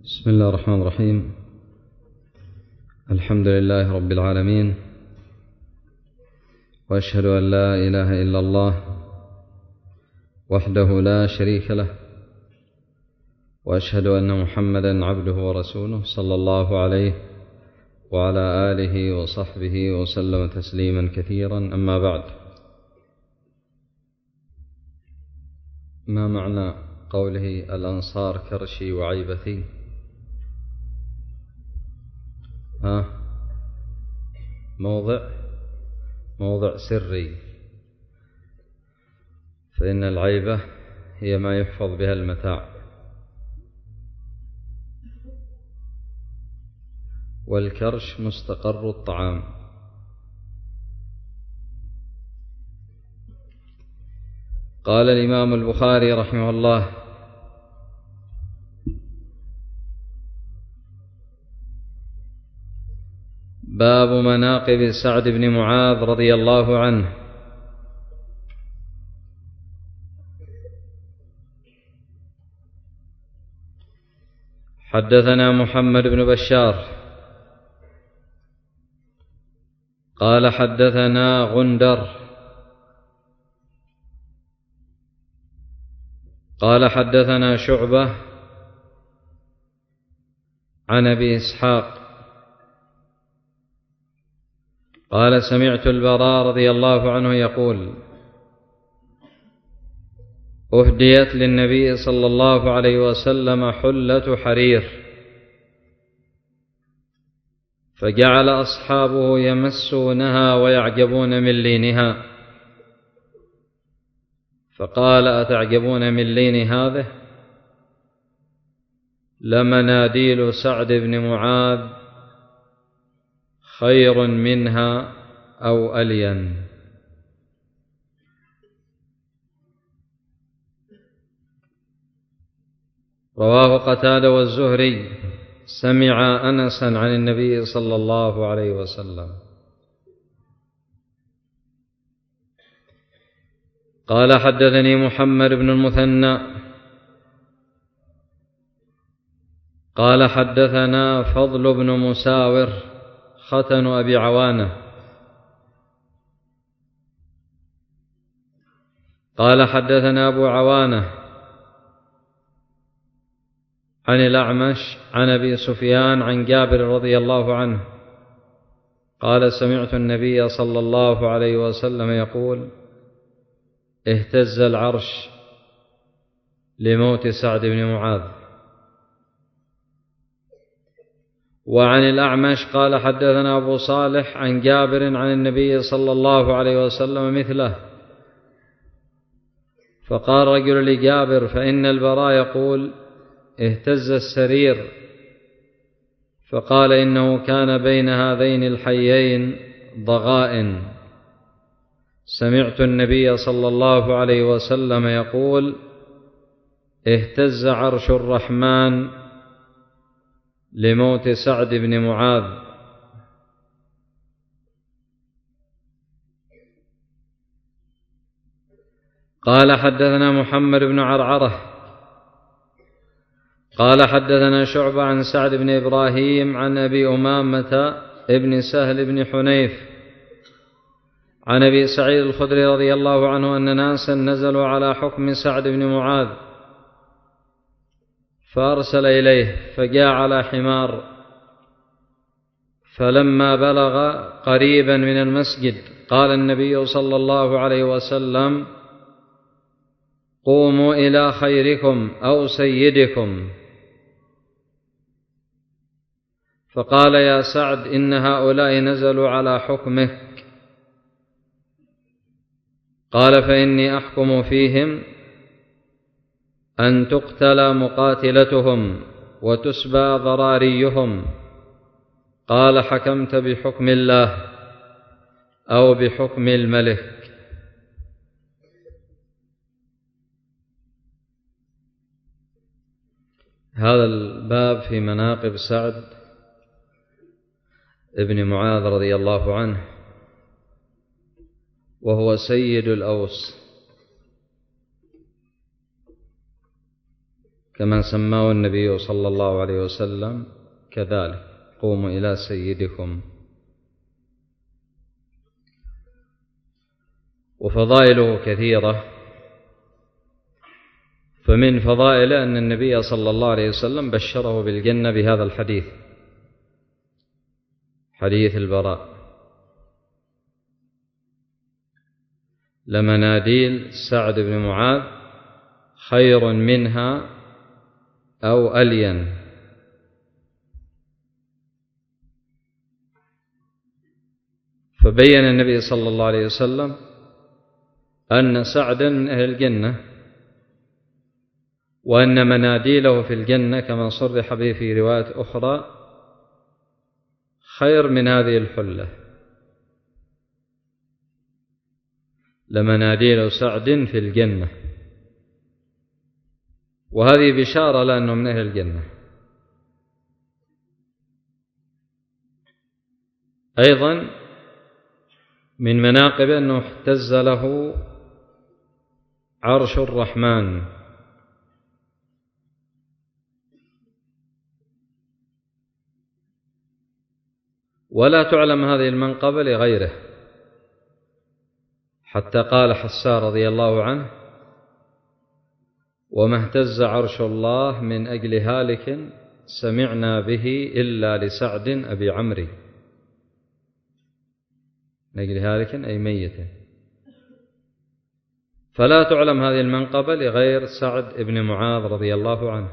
بسم الله الرحمن الرحيم. الحمد لله رب العالمين، وأشهد أن لا إله إلا الله وحده لا شريك له، وأشهد أن محمدا عبده ورسوله صلى الله عليه وعلى آله وصحبه وسلم تسليما كثيرا. أما بعد، ما معنى قوله الأنصار كرشي وعيبتي؟ موضع سري، فإن العيبة هي ما يحفظ بها المتاع، والكرش مستقر الطعام. قال الإمام البخاري رحمه الله: باب مناقب سعد بن معاذ رضي الله عنه. حدثنا محمد بن بشار قال حدثنا غندر قال حدثنا شعبة عن أبي إسحاق قال سمعت البراء رضي الله عنه يقول: أهديت للنبي صلى الله عليه وسلم حلة حرير، فجعل أصحابه يمسونها ويعجبون من لينها، فقال: أتعجبون من لين هذه؟ لمناديل سعد بن معاذ خير منها أو ألين. رواه قتادة والزهري سمع أنسا عن النبي صلى الله عليه وسلم. قال حدثني محمد بن المثنى قال حدثنا فضل بن مساور ختن أبي عوانة قال حدثنا أبو عوانة عن الأعمش عن أبي سفيان عن جابر رضي الله عنه قال: سمعت النبي صلى الله عليه وسلم يقول: اهتز العرش لموت سعد بن معاذ. وعن الأعمش قال حدثنا أبو صالح عن جابر عن النبي صلى الله عليه وسلم مثله. فقال رجل لجابر: فإن البراء يقول: اهتز السرير. فقال: إنه كان بين هذين الحيين ضغائن. سمعت النبي صلى الله عليه وسلم يقول: اهتز عرش الرحمن لموت سعد بن معاذ. قال حدثنا محمد بن عرعرة قال حدثنا شعبة عن سعد بن إبراهيم عن أبي أمامة ابن سهل بن حنيف عن أبي سعيد الخدري رضي الله عنه أن ناسا نزلوا على حكم سعد بن معاذ، فأرسل إليه فجاء على حمار، فلما بلغ قريبا من المسجد قال النبي صلى الله عليه وسلم: قوموا إلى خيركم أو سيدكم. فقال: يا سعد، إن هؤلاء نزلوا على حكمك. قال: فإني أحكم فيهم أن تقتل مقاتلتهم وتسبى ضراريهم. قال: حكمت بحكم الله أو بحكم الملك؟ هذا الباب في مناقب سعد ابن معاذ رضي الله عنه، وهو سيد الأوس. كما سماه النبي صلى الله عليه وسلم كذلك: قوموا إلى سيدكم. وفضائله كثيرة، فمن فضائله أن النبي صلى الله عليه وسلم بشره بالجنة بهذا الحديث، حديث البراء: لمناديل سعد بن معاذ خير منها أو ألين. فبين النبي صلى الله عليه وسلم أن سعدا من أهل الجنة، وأن مناديله في الجنة كما صرح به في رواية أخرى خير من هذه الحلة. لمناديل سعد في الجنة، وهذه بشارة لأنه من أهل الجنة. أيضا من مناقب أنه اهتز له عرش الرحمن، ولا تعلم هذه المنقبة لغيره، حتى قال حسان رضي الله عنه: وما اهتز عرش الله من أجل هالك سمعنا به إلا لسعد أبي عمرو. من أجل هالك أي ميت. فلا تعلم هذه المنقبة لغير سعد بن معاذ رضي الله عنه.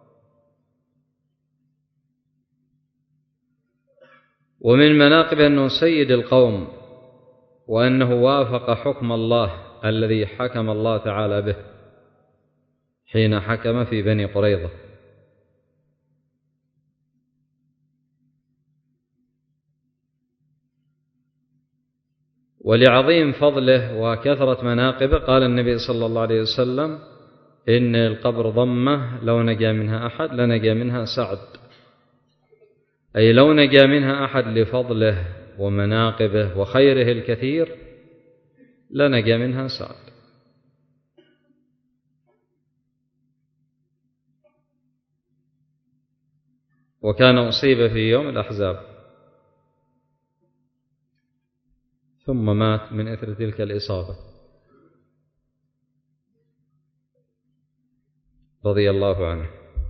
ومن مناقب أنه سيد القوم، وأنه وافق حكم الله الذي حكم الله تعالى به حين حكم في بني قريظة. ولعظيم فضله وكثرة مناقبه قال النبي صلى الله عليه وسلم: إن القبر ضمة لو نجا منها أحد لنجا منها سعد، أي لو نجا منها أحد لفضله ومناقبه وخيره الكثير لنجا منها سعد. وكان أصيب في يوم الأحزاب ثم مات من إثر تلك الإصابة رضي الله عنه.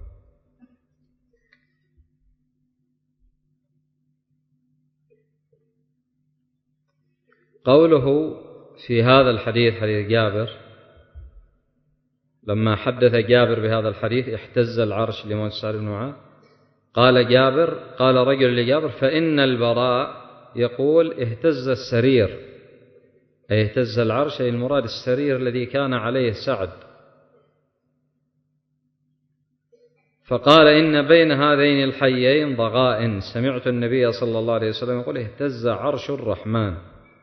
قوله في هذا الحديث، حديث جابر، لما حدث جابر بهذا الحديث اهتز العرش لموت سعد بن معاذ، قال جابر، قال رجل لجابر: فإن البراء يقول اهتز السرير، أي اهتز العرش، أي المراد السرير الذي كان عليه سعد. فقال: إن بين هذين الحيين ضغائن. سمعت النبي صلى الله عليه وسلم يقول اهتز عرش الرحمن.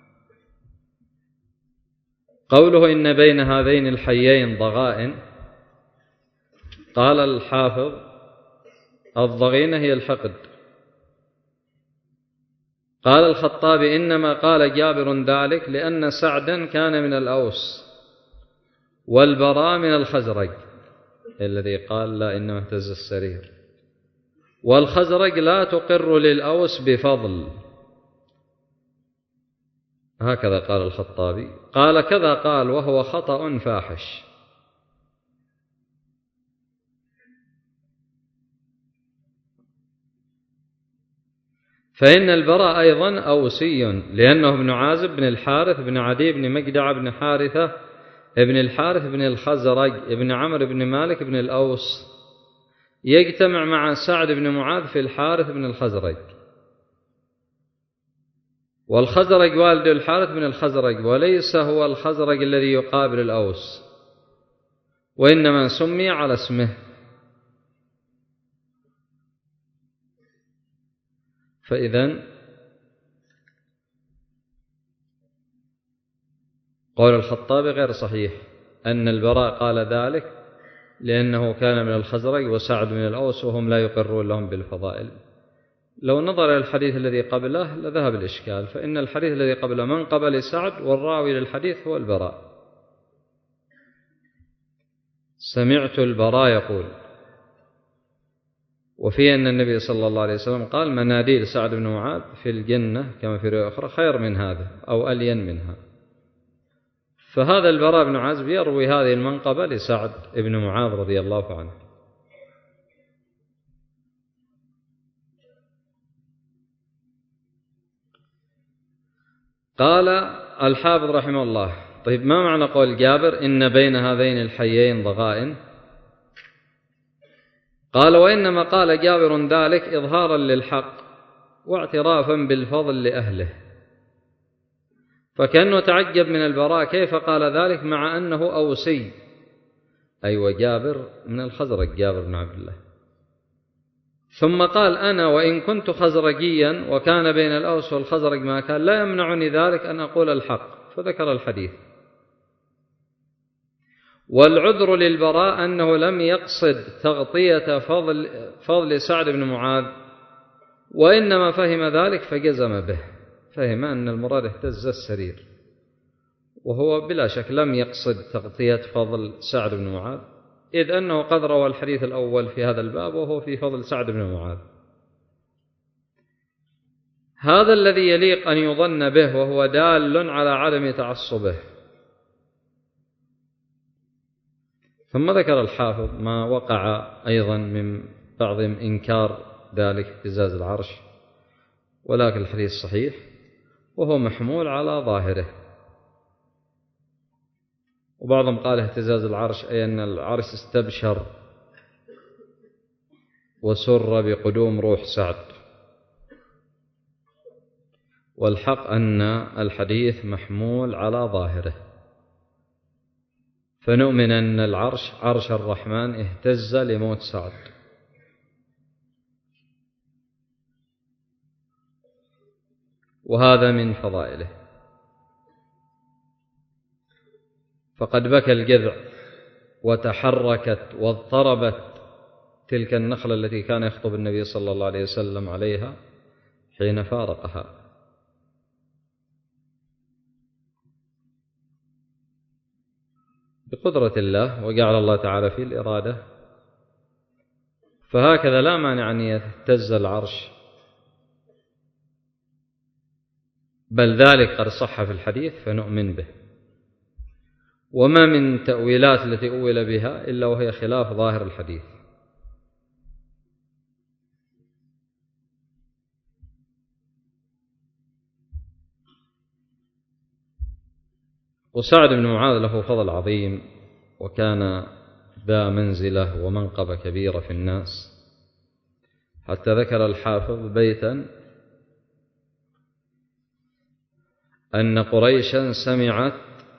قوله إن بين هذين الحيين ضغائن، قال الحافظ: الضغينة هي الحقد. قال الخطابي: إنما قال جابر ذلك لأن سعدا كان من الأوس والبراء من الخزرج، الذي قال لا إنما اهتز السرير، والخزرج لا تقر للأوس بفضل. هكذا قال الخطابي. قال كذا قال وهو خطأ فاحش. فإن البراء أيضا أوسي، لأنه ابن عازب بن الحارث بن عدي بن مجدع بن حارثة ابن الحارث بن الخزرج ابن عمرو بن مالك بن الأوس، يجتمع مع سعد بن معاذ في الحارث بن الخزرج. والخزرج والد الحارث بن الخزرج، وليس هو الخزرج الذي يقابل الأوس، وإنما سمي على اسمه. فإذن قول الخطابي غير صحيح أن البراء قال ذلك لأنه كان من الخزرج وسعد من الأوس وهم لا يقرون لهم بالفضائل. لو نظر إلى الحديث الذي قبله لذهب الإشكال، فإن الحديث الذي قبله من قبل سعد، والراوي للحديث هو البراء. سمعت البراء يقول وفي أن النبي صلى الله عليه وسلم قال مناديل سعد بن معاذ في الجنة كما في رواية أخرى خير من هذا أو ألين منها. فهذا البراء بن عازب يروي هذه المنقبة لسعد بن معاذ رضي الله عنه. قال الحافظ رحمه الله: طيب ما معنى قول جابر إن بين هذين الحيين ضغائن؟ قال: وإنما قال جابر ذلك إظهارا للحق واعترافا بالفضل لأهله. فكأنه تعجب من البراء كيف قال ذلك مع أنه أوسي، أي وجابر من الخزرج، جابر بن عبد الله. ثم قال: أنا وإن كنت خزرجيا وكان بين الأوس والخزرج ما كان لا يمنعني ذلك أن أقول الحق، فذكر الحديث. والعذر للبراء أنه لم يقصد تغطية فضل سعد بن معاذ، وإنما فهم ذلك فجزم به، فهم أن المراد اهتز السرير، وهو بلا شك لم يقصد تغطية فضل سعد بن معاذ، إذ أنه قد روى الحديث الأول في هذا الباب وهو في فضل سعد بن معاذ. هذا الذي يليق أن يظن به، وهو دال على عدم تعصبه. ثم ذكر الحافظ ما وقع أيضا من بعضهم إنكار ذلك اهتزاز العرش، ولكن الحديث صحيح وهو محمول على ظاهره. وبعضهم قال اهتزاز العرش أي أن العرش استبشر وسر بقدوم روح سعد، والحق أن الحديث محمول على ظاهره، فنؤمن أن العرش عرش الرحمن اهتز لموت سعد. وهذا من فضائله. فقد بكى الجذع وتحركت واضطربت تلك النخلة التي كان يخطب النبي صلى الله عليه وسلم عليها حين فارقها. بقدرة الله وجعل الله تعالى فيه الإرادة، فهكذا لا مانع أن يهتز العرش، بل ذلك قد صح في الحديث فنؤمن به. وما من تأويلات التي أول بها إلا وهي خلاف ظاهر الحديث. وسعد بن معاذ له فضل عظيم، وكان ذا منزلة ومنقبة كبيرة في الناس، حتى ذكر الحافظ بيتا أن قريشا سمعت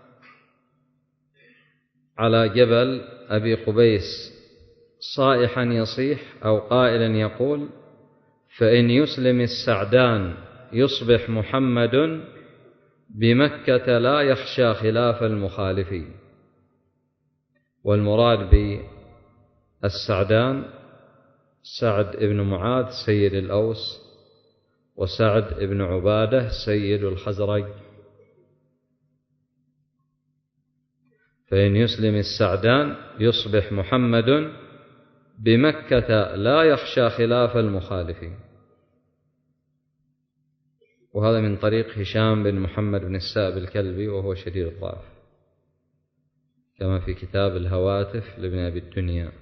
على جبل أبي قبيس صائحا يصيح أو قائلا يقول: فإن يسلم السعدان يصبح محمد بمكة لا يخشى خلاف المخالفين. والمراد بالسعدان سعد بن معاذ سيد الأوس، وسعد بن عبادة سيد الخزرج. فإن يسلم السعدان يصبح محمد بمكة لا يخشى خلاف المخالفين. وهذا من طريق هشام بن محمد بن السائب الكلبي، وهو شديد الضعف، كما في كتاب الهواتف لابن أبي الدنيا.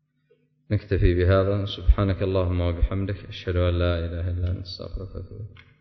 نكتفي بهذا. سبحانك اللهم وبحمدك، أشهد أن لا إله إلا أنت، أستغفرك وأتوب إليك.